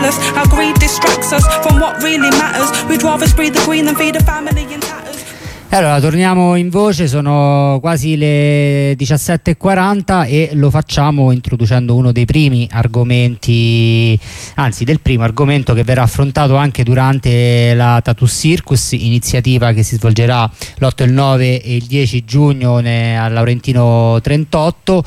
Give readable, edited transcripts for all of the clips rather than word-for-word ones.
callous. Our greed distracts us from what really matters. We'd rather breathe the green than feed a family in tatters. Allora, torniamo in voce, sono quasi le 17:40 e lo facciamo introducendo uno dei primi argomenti, anzi del primo argomento che verrà affrontato anche durante la Tattoo Circus, iniziativa che si svolgerà l'8, il 9 e il 10 giugno al Laurentino 38,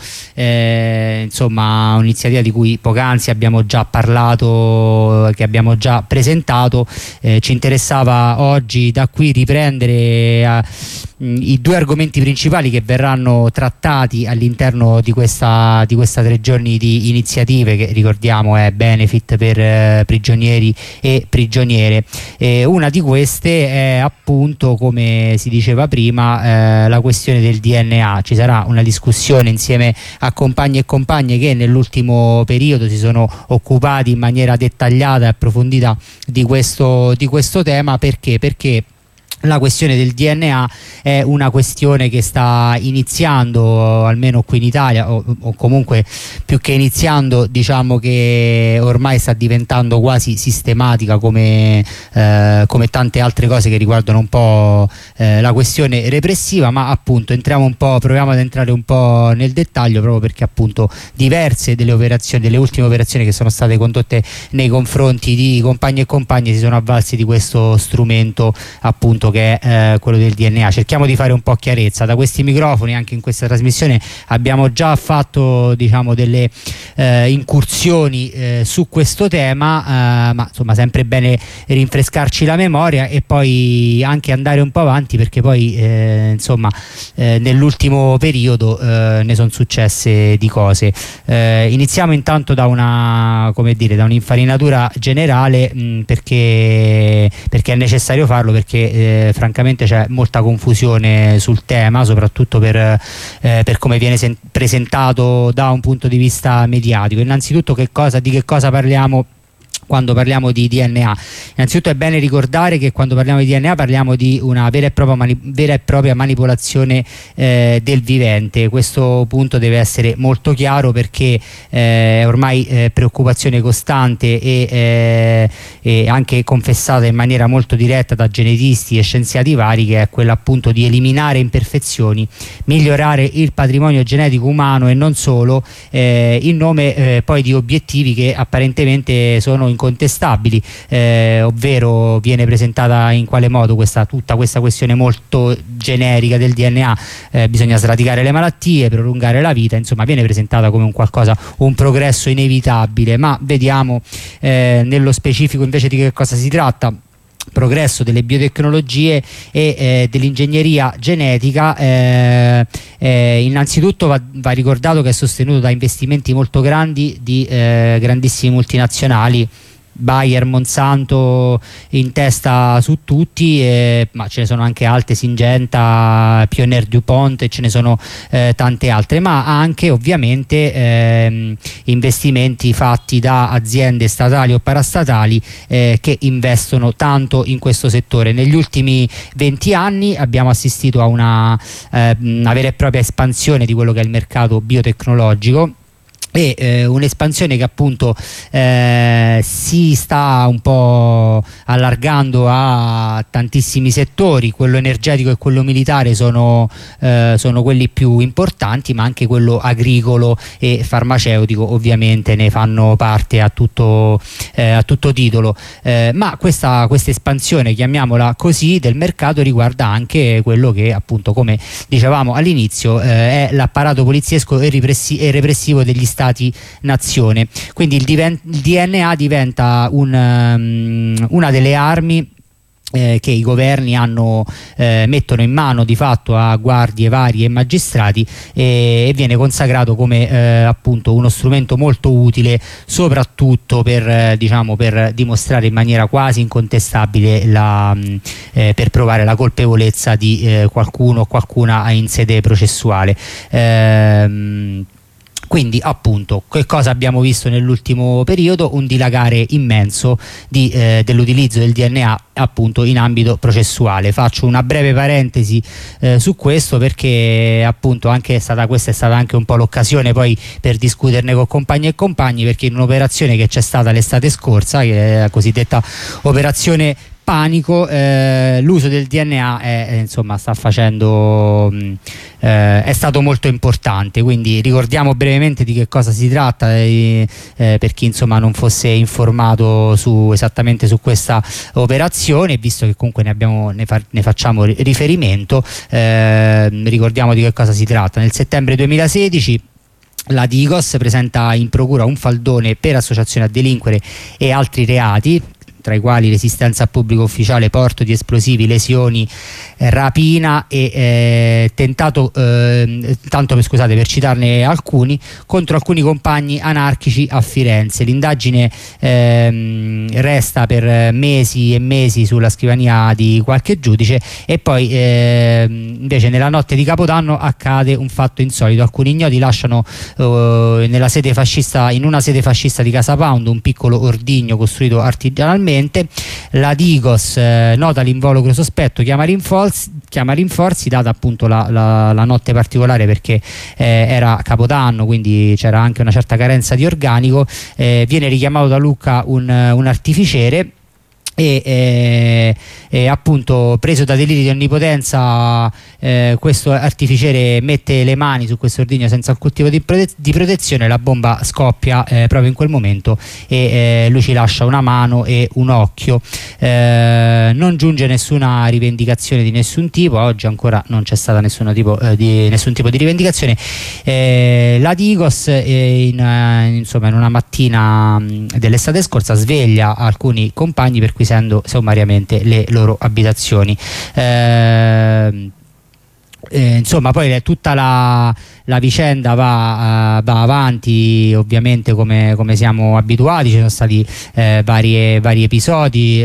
insomma un'iniziativa di cui poc'anzi abbiamo già parlato, che abbiamo già presentato. Ci interessava oggi da qui riprendere i due argomenti principali che verranno trattati all'interno di questa 3 giorni di iniziative, che ricordiamo è benefit per prigionieri e prigioniere. Una di queste è appunto, come si diceva prima, la questione del DNA. Ci sarà una discussione insieme a compagni e compagne che nell'ultimo periodo si sono occupati in maniera dettagliata e approfondita di questo tema. Perché la questione del DNA è una questione che sta iniziando, almeno qui in Italia, o comunque più che iniziando, diciamo che ormai sta diventando quasi sistematica, come tante altre cose che riguardano un po' la questione repressiva. Ma appunto proviamo ad entrare un po' nel dettaglio, proprio perché appunto diverse delle ultime operazioni che sono state condotte nei confronti di compagni e compagne si sono avvalsi di questo strumento, appunto, che è quello del DNA. Cerchiamo di fare un po' chiarezza da questi microfoni. Anche in questa trasmissione abbiamo già fatto, diciamo, delle incursioni su questo tema, ma insomma sempre bene rinfrescarci la memoria e poi anche andare un po' avanti, perché poi nell'ultimo periodo ne sono successe di cose. Iniziamo intanto da un'infarinatura generale, perché è necessario farlo, perché francamente c'è molta confusione sul tema, soprattutto per come viene presentato da un punto di vista mediatico. Innanzitutto di che cosa parliamo quando parliamo di DNA? Innanzitutto è bene ricordare che quando parliamo di DNA parliamo di una vera e propria manipolazione del vivente. Questo punto deve essere molto chiaro, perché è ormai preoccupazione costante e anche confessata in maniera molto diretta da genetisti e scienziati vari, che è quella appunto di eliminare imperfezioni, migliorare il patrimonio genetico umano e non solo, in nome poi di obiettivi che apparentemente sono incontestabili, ovvero viene presentata in quale modo tutta questa questione molto generica del DNA. Bisogna sradicare le malattie, prolungare la vita, insomma viene presentata come un progresso inevitabile. Ma vediamo nello specifico invece di che cosa si tratta. Progresso delle biotecnologie e dell'ingegneria genetica. Innanzitutto va ricordato che è sostenuto da investimenti molto grandi di grandissime multinazionali, Bayer, Monsanto in testa su tutti, ma ce ne sono anche altre, Syngenta, Pioneer, DuPont, e ce ne sono tante altre, ma anche ovviamente investimenti fatti da aziende statali o parastatali che investono tanto in questo settore. Negli ultimi 20 anni abbiamo assistito a una vera e propria espansione di quello che è il mercato biotecnologico, e un'espansione che appunto si sta un po' allargando a tantissimi settori. Quello energetico e quello militare sono quelli più importanti, ma anche quello agricolo e farmaceutico ovviamente ne fanno parte a tutto titolo. Ma questa espansione, chiamiamola così, del mercato riguarda anche quello che appunto, come dicevamo all'inizio, è l'apparato poliziesco e repressivo degli Stati nazione. Quindi il DNA diventa una delle armi che i governi mettono in mano di fatto a guardie varie e magistrati, e viene consacrato come appunto uno strumento molto utile, soprattutto per dimostrare in maniera quasi incontestabile per provare la colpevolezza di qualcuno o qualcuna in sede processuale. Quindi appunto che cosa abbiamo visto nell'ultimo periodo? Un dilagare immenso dell'utilizzo del DNA appunto in ambito processuale. Faccio una breve parentesi su questo, perché appunto questa è stata anche un po' l'occasione poi per discuterne con compagni e compagni, perché in un'operazione che c'è stata l'estate scorsa, che è la cosiddetta operazione Panico, l'uso del DNA insomma sta facendo è stato molto importante. Quindi ricordiamo brevemente di che cosa si tratta, per chi insomma non fosse informato esattamente su questa operazione, visto che comunque ne facciamo riferimento. Ricordiamo di che cosa si tratta. Nel settembre 2016 la Digos presenta in procura un faldone per associazione a delinquere e altri reati, tra i quali resistenza a pubblico ufficiale, porto di esplosivi, lesioni, rapina e tentato, per citarne alcuni, contro alcuni compagni anarchici a Firenze. L'indagine resta per mesi e mesi sulla scrivania di qualche giudice, e poi invece nella notte di Capodanno accade un fatto insolito. Alcuni ignoti lasciano in una sede fascista di Casa Pound un piccolo ordigno costruito artigianalmente. La Digos nota l'involucro sospetto, chiama rinforzi, data appunto la notte particolare, perché era Capodanno, quindi c'era anche una certa carenza di organico. Viene richiamato da Lucca un artificiere e appunto, preso da deliri di onnipotenza, questo artificiere mette le mani su questo ordigno senza alcun tipo di protezione. La bomba scoppia proprio in quel momento e lui ci lascia una mano e un occhio. Non giunge nessuna rivendicazione di nessun tipo, oggi ancora non c'è stata nessun tipo di rivendicazione. La Digos in una mattina dell'estate scorsa sveglia alcuni compagni perquisendo sommariamente le loro abitazioni. Insomma, poi tutta la vicenda va avanti, ovviamente come siamo abituati. Ci sono stati vari episodi.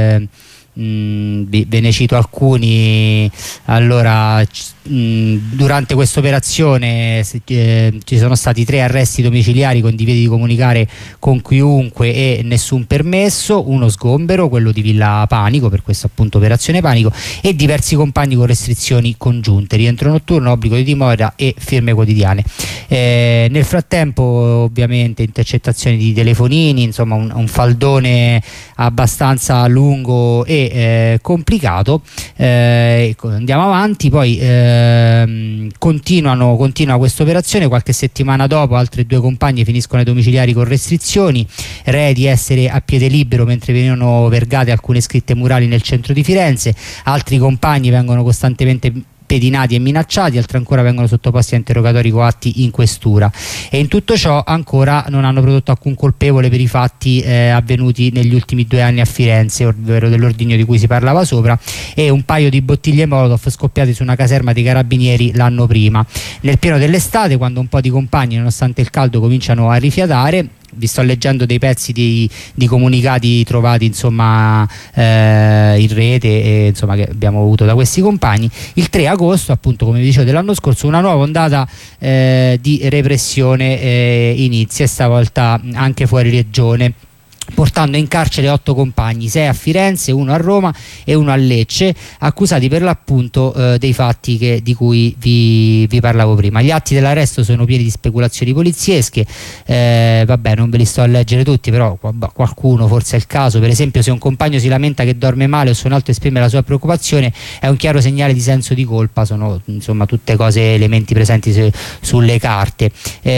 Ve ne cito alcuni. Allora, durante questa operazione ci sono stati 3 arresti domiciliari con divieto di comunicare con chiunque e nessun permesso, uno sgombero, quello di Villa Panico, per questa appunto operazione Panico, e diversi compagni con restrizioni congiunte, rientro notturno, obbligo di dimora e firme quotidiane. Nel frattempo ovviamente intercettazioni di telefonini, insomma un faldone abbastanza lungo e complicato. Andiamo avanti. Poi continua questa operazione. Qualche settimana dopo altre 2 compagne finiscono ai domiciliari con restrizioni, rei di essere a piede libero mentre venivano vergate alcune scritte murali nel centro di Firenze. Altri compagni vengono costantemente pedinati e minacciati, altri ancora vengono sottoposti a interrogatori coatti in questura, e in tutto ciò ancora non hanno prodotto alcun colpevole per i fatti avvenuti negli ultimi 2 anni a Firenze, ovvero dell'ordigno di cui si parlava sopra, e un paio di bottiglie Molotov scoppiate su una caserma dei carabinieri l'anno prima. Nel pieno dell'estate, quando un po' di compagni, nonostante il caldo, cominciano a rifiatare, vi sto leggendo dei pezzi di comunicati trovati insomma in rete insomma che abbiamo avuto da questi compagni. Il 3 agosto, appunto, come vi dicevo, dell'anno scorso, una nuova ondata di repressione inizia, e stavolta anche fuori regione, portando in carcere 8 compagni, 6 a Firenze, 1 a Roma e 1 a Lecce, accusati per l'appunto dei fatti di cui vi parlavo prima. Gli atti dell'arresto sono pieni di speculazioni poliziesche, vabbè, non ve li sto a leggere tutti, però qualcuno forse è il caso. Per esempio, se un compagno si lamenta che dorme male o se un altro esprime la sua preoccupazione, è un chiaro segnale di senso di colpa. Sono insomma tutte elementi presenti sulle carte.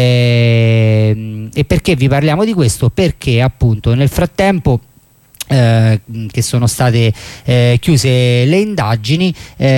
E perché vi parliamo di questo? Perché appunto nel frattempo che sono state chiuse le indagini,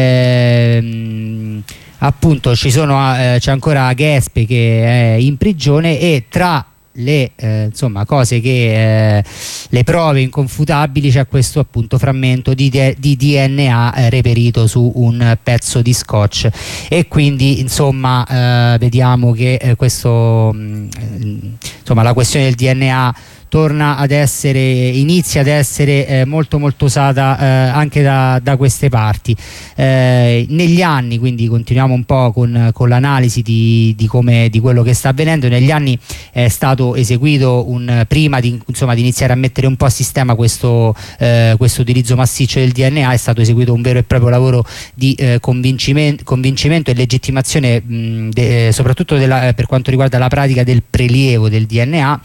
appunto c'è ancora Ghespe che è in prigione, e tra le cose che le prove inconfutabili c'è questo appunto frammento di DNA reperito su un pezzo di scotch, e quindi insomma vediamo che questo insomma la questione del DNA torna ad essere, inizia ad essere molto molto usata anche da queste parti. Negli anni, quindi continuiamo un po' con l'analisi di quello che sta avvenendo. Negli anni è stato eseguito prima di iniziare a mettere un po' a sistema questo utilizzo massiccio del DNA, è stato eseguito un vero e proprio lavoro di convincimento e legittimazione, soprattutto per quanto riguarda la pratica del prelievo del DNA,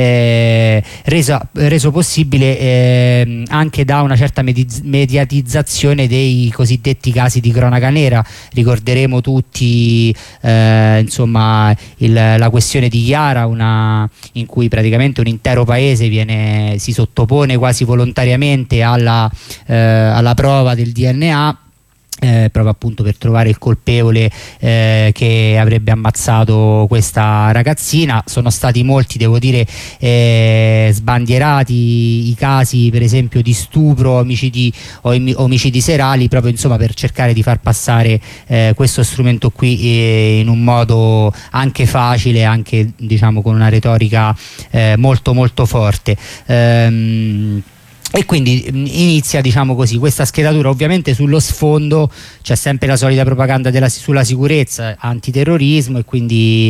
reso possibile anche da una certa mediatizzazione dei cosiddetti casi di cronaca nera. Ricorderemo tutti la questione di Chiara, in cui praticamente un intero paese si sottopone quasi volontariamente alla prova del DNA, proprio appunto per trovare il colpevole che avrebbe ammazzato questa ragazzina. Sono stati molti, devo dire, sbandierati i casi, per esempio, di stupro, omicidi serali, proprio per cercare di far passare questo strumento qui in un modo anche facile, anche con una retorica molto molto forte. E quindi inizia questa schedatura. Ovviamente sullo sfondo c'è sempre la solita propaganda sulla sicurezza, antiterrorismo, e quindi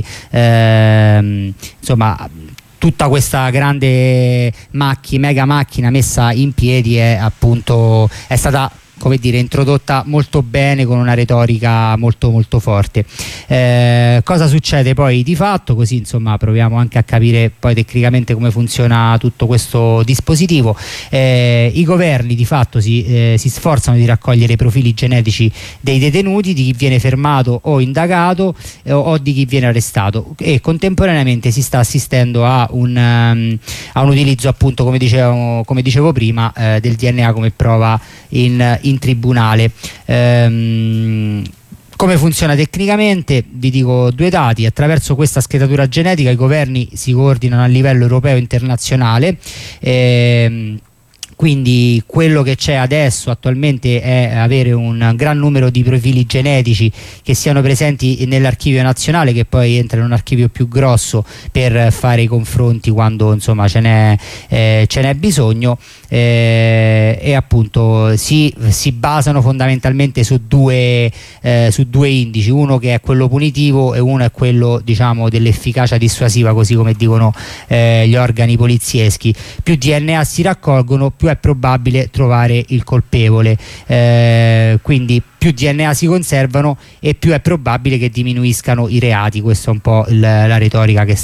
tutta questa grande mega macchina messa in piedi è stata introdotta molto bene, con una retorica molto molto forte. Cosa succede poi di fatto? Così proviamo anche a capire poi tecnicamente come funziona tutto questo dispositivo. I governi di fatto si sforzano di raccogliere i profili genetici dei detenuti, di chi viene fermato o indagato o di chi viene arrestato, e contemporaneamente si sta assistendo a un utilizzo, appunto, come dicevo prima, del DNA come prova in tribunale. Come funziona tecnicamente? Vi dico due dati: attraverso questa schedatura genetica i governi si coordinano a livello europeo e internazionale. Quindi quello che c'è adesso attualmente è avere un gran numero di profili genetici che siano presenti nell'archivio nazionale, che poi entra in un archivio più grosso per fare i confronti quando ce n'è bisogno, e appunto si basano fondamentalmente su due indici: uno che è quello punitivo e uno è quello dell'efficacia dissuasiva, così come dicono gli organi polizieschi. Più DNA si raccolgono, più è probabile trovare il colpevole, quindi più DNA si conservano e più è probabile che diminuiscano i reati. Questa è un po' la retorica che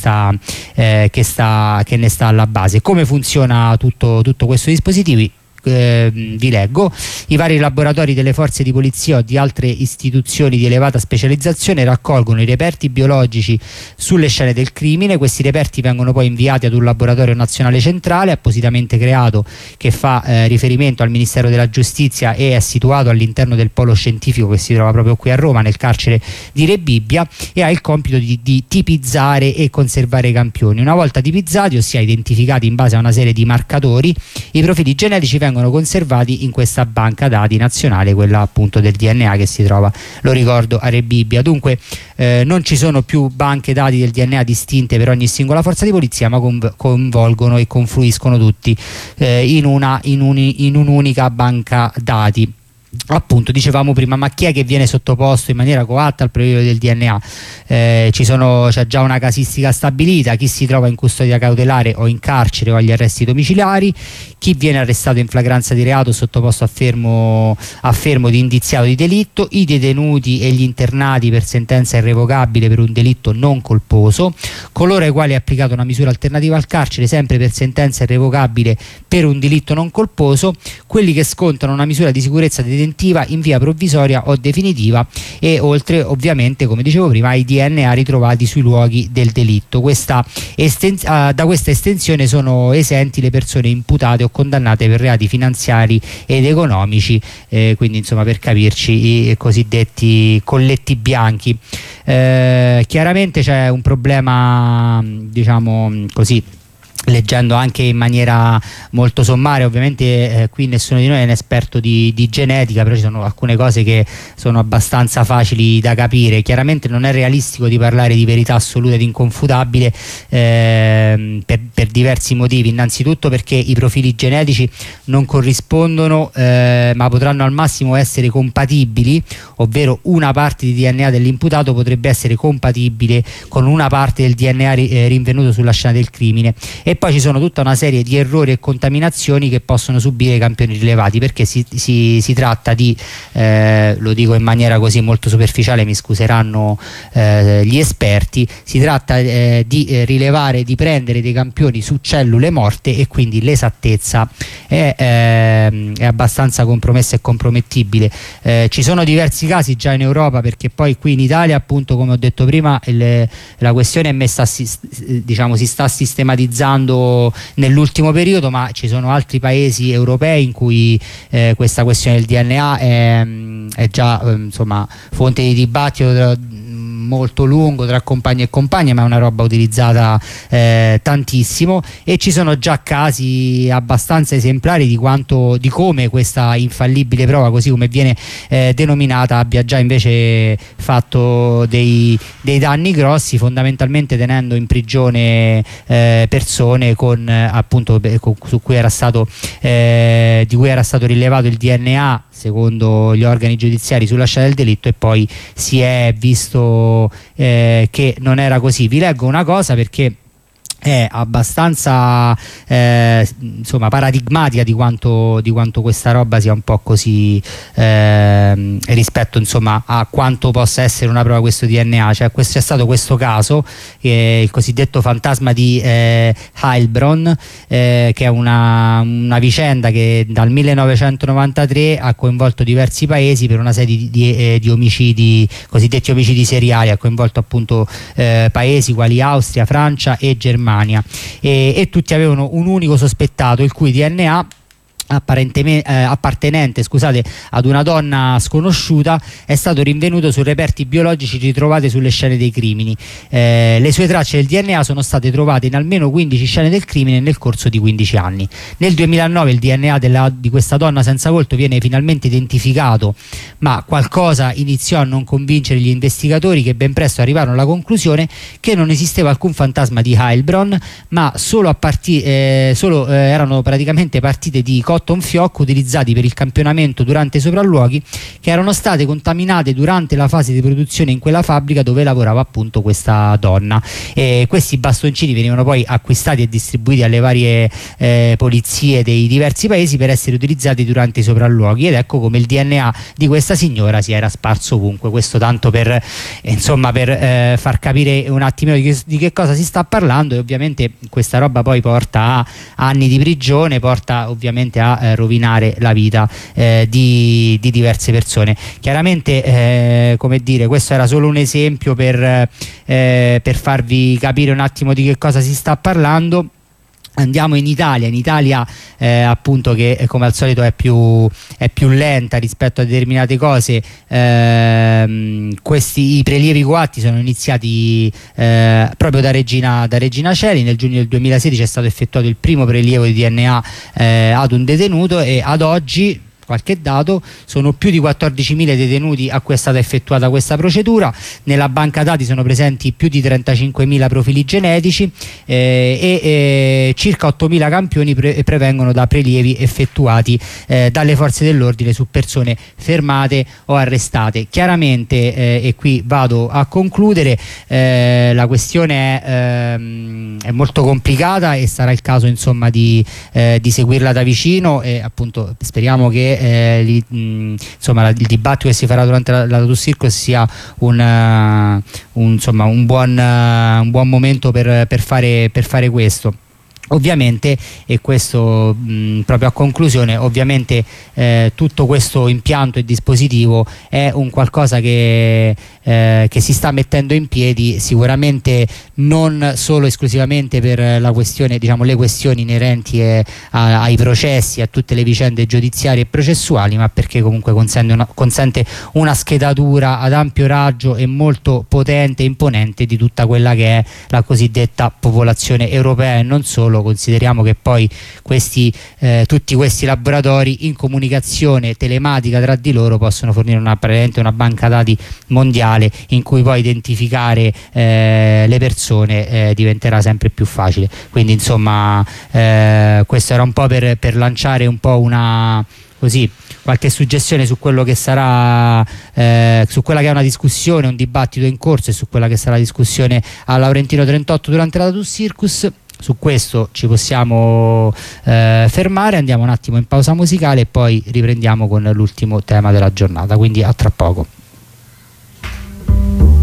ne sta alla base. Come funziona tutto questo dispositivo? Vi leggo: i vari laboratori delle forze di polizia o di altre istituzioni di elevata specializzazione raccolgono i reperti biologici sulle scene del crimine. Questi reperti vengono poi inviati ad un laboratorio nazionale centrale appositamente creato, che fa riferimento al Ministero della Giustizia e è situato all'interno del polo scientifico che si trova proprio qui a Roma, nel carcere di Rebibbia, e ha il compito di tipizzare e conservare i campioni. Una volta tipizzati, ossia identificati in base a una serie di marcatori, i profili genetici vengono conservati in questa banca dati nazionale, quella appunto del DNA, che si trova, lo ricordo, a Rebibbia. Dunque non ci sono più banche dati del DNA distinte per ogni singola forza di polizia, ma coinvolgono e confluiscono tutti in un'unica banca dati. Appunto, dicevamo prima, ma chi è che viene sottoposto in maniera coatta al prelievo del DNA? C'è già una casistica stabilita: chi si trova in custodia cautelare o in carcere o agli arresti domiciliari, chi viene arrestato in flagranza di reato sottoposto a fermo di indiziato di delitto, i detenuti e gli internati per sentenza irrevocabile per un delitto non colposo, coloro ai quali è applicata una misura alternativa al carcere sempre per sentenza irrevocabile per un delitto non colposo, quelli che scontano una misura di sicurezza detentiva in via provvisoria o definitiva, e oltre, ovviamente, come dicevo prima, i DNA ritrovati sui luoghi del delitto. Da questa estensione sono esenti le persone imputate o condannate per reati finanziari ed economici, quindi per capirci i cosiddetti colletti bianchi. Chiaramente c'è un problema, leggendo anche in maniera molto sommaria, ovviamente qui nessuno di noi è un esperto di genetica, però ci sono alcune cose che sono abbastanza facili da capire. Chiaramente non è realistico di parlare di verità assoluta ed inconfutabile per diversi motivi. Innanzitutto perché i profili genetici non corrispondono, ma potranno al massimo essere compatibili, ovvero una parte di DNA dell'imputato potrebbe essere compatibile con una parte del DNA rinvenuto sulla scena del crimine. E poi ci sono tutta una serie di errori e contaminazioni che possono subire i campioni rilevati, perché si tratta di, lo dico in maniera così molto superficiale, mi scuseranno gli esperti, si tratta di rilevare, di prendere dei campioni su cellule morte, e quindi l'esattezza è abbastanza compromessa e compromettibile. Ci sono diversi casi già in Europa, perché poi qui in Italia, appunto, come ho detto prima, la questione è messa diciamo, si sta sistematizzando nell'ultimo periodo, ma ci sono altri paesi europei in cui questa questione del DNA è già insomma fonte di dibattito molto lungo tra compagni e compagne, ma è una roba utilizzata tantissimo, e ci sono già casi abbastanza esemplari di come questa infallibile prova, così come viene denominata, abbia già invece fatto dei danni grossi, fondamentalmente tenendo in prigione persone con appunto su cui era stato di cui era stato rilevato il DNA secondo gli organi giudiziari sulla scena del delitto, e poi si è visto che non era così. Vi leggo una cosa perché è abbastanza insomma paradigmatica di quanto questa roba sia un po' così rispetto insomma a quanto possa essere una prova questo DNA. Cioè c'è stato questo caso, il cosiddetto fantasma di Heilbronn, che è una vicenda che dal 1993 ha coinvolto diversi paesi per una serie di omicidi, cosiddetti omicidi seriali. Ha coinvolto appunto paesi quali Austria, Francia e Germania, e tutti avevano un unico sospettato, il cui DNA appartenente ad una donna sconosciuta è stato rinvenuto su reperti biologici ritrovati sulle scene dei crimini. Le sue tracce del DNA sono state trovate in almeno 15 scene del crimine nel corso di 15 anni. Nel 2009 il DNA di questa donna senza volto viene finalmente identificato, ma qualcosa iniziò a non convincere gli investigatori, che ben presto arrivarono alla conclusione che non esisteva alcun fantasma di Heilbronn, ma solo erano praticamente partite di cotton fioc utilizzati per il campionamento durante i sopralluoghi, che erano state contaminate durante la fase di produzione in quella fabbrica dove lavorava appunto questa donna. Questi bastoncini venivano poi acquistati e distribuiti alle varie polizie dei diversi paesi per essere utilizzati durante i sopralluoghi, ed ecco come il DNA di questa signora si era sparso ovunque. Questo tanto per far capire un attimino di che cosa si sta parlando, e ovviamente questa roba poi porta a anni di prigione, porta ovviamente a rovinare la vita di diverse persone. Chiaramente come dire, questo era solo un esempio per farvi capire un attimo di che cosa si sta parlando. Andiamo in Italia, appunto, che come al solito è più lenta rispetto a determinate cose. I prelievi coatti sono iniziati proprio da Regina Coeli. Nel giugno del 2016 è stato effettuato il primo prelievo di DNA ad un detenuto, e ad oggi, qualche dato, sono più di 14.000 detenuti a cui è stata effettuata questa procedura. Nella banca dati sono presenti più di 35.000 profili genetici, e circa 8.000 campioni prevengono da prelievi effettuati dalle forze dell'ordine su persone fermate o arrestate. Chiaramente, e qui vado a concludere, la questione è molto complicata, e sarà il caso insomma di seguirla da vicino, e appunto speriamo che insomma il dibattito che si farà durante la Tattoo Circus sia un buon momento per fare questo. Ovviamente, e questo proprio a conclusione, ovviamente tutto questo impianto e dispositivo è un qualcosa che si sta mettendo in piedi, sicuramente non solo esclusivamente per la questione, diciamo, le questioni inerenti ai processi, a tutte le vicende giudiziarie e processuali, ma perché comunque consente una schedatura ad ampio raggio e molto potente e imponente di tutta quella che è la cosiddetta popolazione europea, e non solo, futuro. Consideriamo che poi tutti questi laboratori in comunicazione telematica tra di loro possono fornire praticamente una banca dati mondiale in cui poi identificare le persone diventerà sempre più facile. Quindi insomma questo era un po' per lanciare un po' qualche suggestione su quello che sarà su quella che è una discussione, un dibattito in corso, e su quella che sarà la discussione a Laurentino 38 durante la Tattoo Circus. Su questo ci possiamo fermare, andiamo un attimo in pausa musicale e poi riprendiamo con l'ultimo tema della giornata, quindi a tra poco.